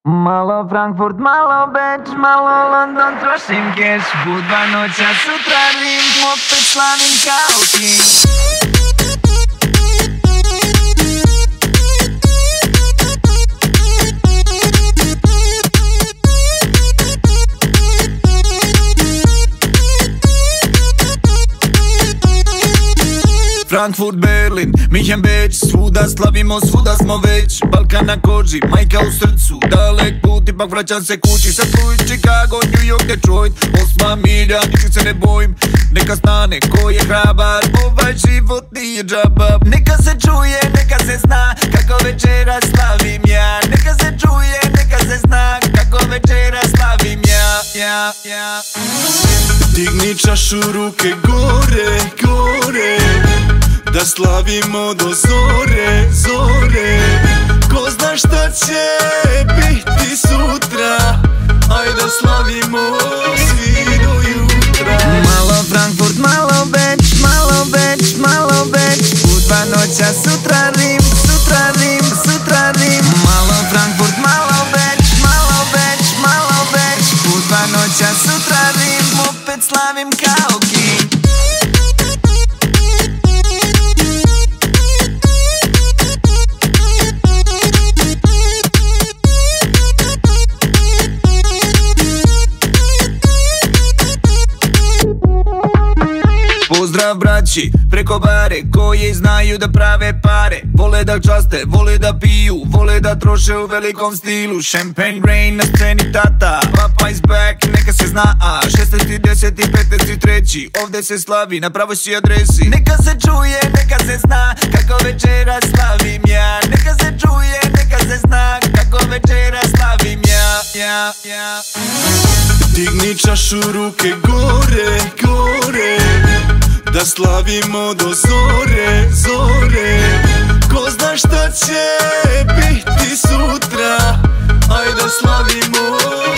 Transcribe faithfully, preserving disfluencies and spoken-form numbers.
Malo Frankfurt, malo Beč, malo London, trošim keš. Budva noća, sutra Rim, opet slavim kao king. Frankfurt, Berlin, Minhen, Beč, svuda slavimo, svuda smo već. Balkan na koži, majka u srcu, dalek put, ipak vraćam se kući. Sad Louis, Chicago, New York, Detroit, osma milja, ničeg se ne bojim. Neka stane ko je hrabar, ovaj život nije džaba. Neka se čuje, neka se zna, kako večera slavim ja. Neka se čuje, neka se zna, kako večera slavim ja, ja, ja. Digni čašu, ruke gore, gore, da slavimo do zore, zore. Ko zna šta će biti sutra, ajde slavimo svi do jutra. Malo Frankfurt, malo Beč, malo Beč, malo Beč. Budva noća, sutra Rim, sutra Rim, sutra Rim. Malo Frankfurt, malo Beč, malo Beč, malo Beč. Budva noća, sutra Rim, opet slavim kao king. Pozdrav braći, preko bare, koji znaju da prave pare. Vole da časte, vole da piju, vole da troše u velikom stilu. Champagne rain na sceni tata, papa is back, neka se zna. A šesnaesti, deseti, petnaesti, treći, ovde se slavi na pravoj si adresi. Neka se čuje, neka se zna, kako večera slavim ja. Neka se čuje, neka se zna, kako večera slavim ja, ja, ja. Digni čašu, ruke gore, gore, da slavimo do zore, zore. Ko zna šta će biti sutra, ajde slavimo